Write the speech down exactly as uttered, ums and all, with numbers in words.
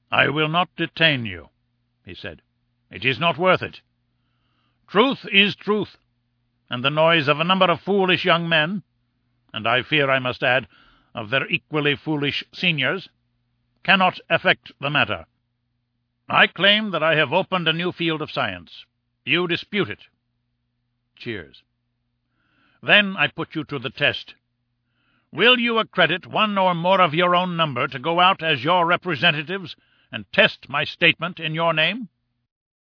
"I will not detain you," he said. "It is not worth it. Truth is truth, and the noise of a number of foolish young men, and I fear I must add of their equally foolish seniors, cannot affect the matter. I claim that I have opened a new field of science. You dispute it." Cheers. "Then I put you to the test. Will you accredit one or more of your own number to go out as your representatives and test my statement in your name?"